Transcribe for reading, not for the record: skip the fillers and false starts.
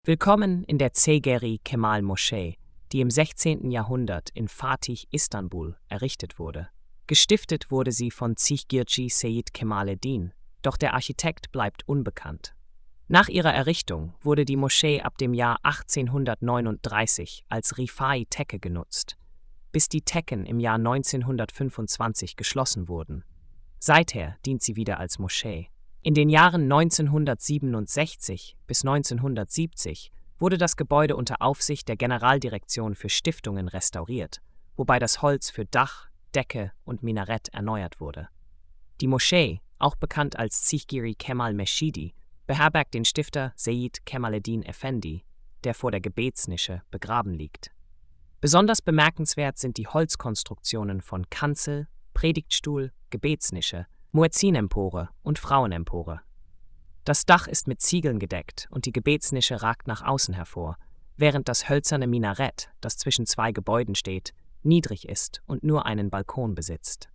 Willkommen in der Zegeri Kemal Moschee, die im 16. Jahrhundert in Fatih, Istanbul, errichtet wurde. Gestiftet wurde sie von Zichgirci Seyit Kemaleddin, doch der Architekt bleibt unbekannt. Nach ihrer Errichtung wurde die Moschee ab dem Jahr 1839 als Rifai-Tekke genutzt, bis die Tekken im Jahr 1925 geschlossen wurden. Seither dient sie wieder als Moschee. In den Jahren 1967 bis 1970 wurde das Gebäude unter Aufsicht der Generaldirektion für Stiftungen restauriert, wobei das Holz für Dach, Decke und Minarett erneuert wurde. Die Moschee, auch bekannt als Zichgiri Kemal Meschidi, beherbergt den Stifter Seyit Kemaleddin Efendi, der vor der Gebetsnische begraben liegt. Besonders bemerkenswert sind die Holzkonstruktionen von Kanzel, Predigtstuhl, Gebetsnische, Muezzinempore und Frauenempore. Das Dach ist mit Ziegeln gedeckt und die Gebetsnische ragt nach außen hervor, während das hölzerne Minarett, das zwischen zwei Gebäuden steht, niedrig ist und nur einen Balkon besitzt.